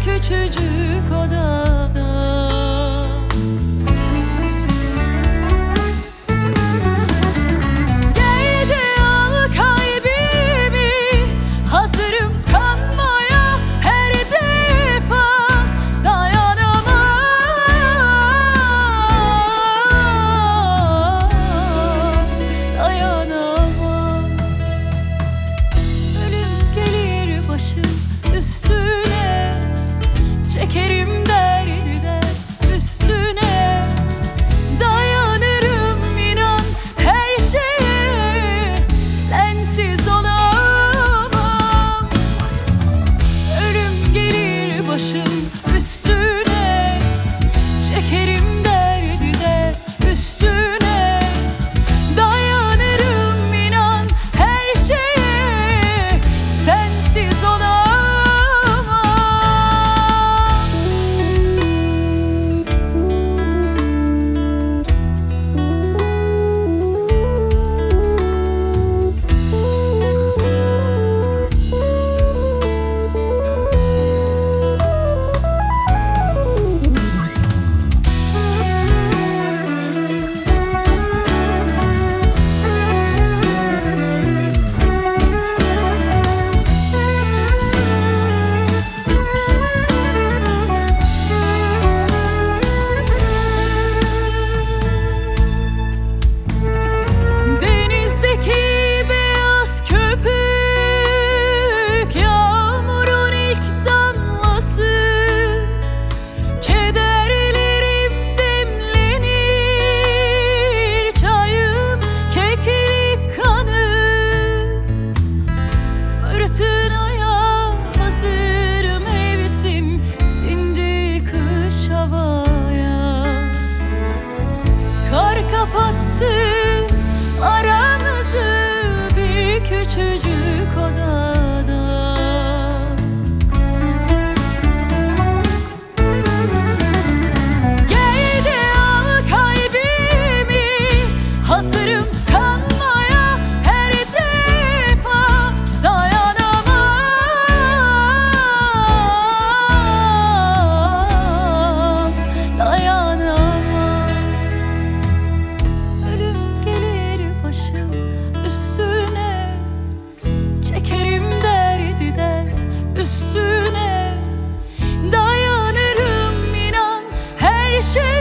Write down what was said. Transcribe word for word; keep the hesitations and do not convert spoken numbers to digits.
küçücük odada. Geldi al kalbimi, hazırım kanmaya her defa. Dayanamam, dayanamam. Ölüm gelir başım üstüne, çekerim derdi de üstüne. Dayanırım inan her şeye, sensiz olamam. Ölüm gelir başım üstüne, çekerim derdi de üstüne. Dayanırım inan her şeye, sensiz olamam. Denizdeki beyaz köpük, yağmurun ilk damlası. Kederlerim demlenir, çayım keklik kanı. Fırtınaya hazırım, hevesim sindi kış havaya. Kar kapattı aramızı bir küçücük odada. Geldi al kalbimi, hazırım kanmaya her defa. Dayanamam, dayanamam. Ölüm gelir başım üstüne, çekerim derdi dert üstüne. Dayanırım inan her şeye,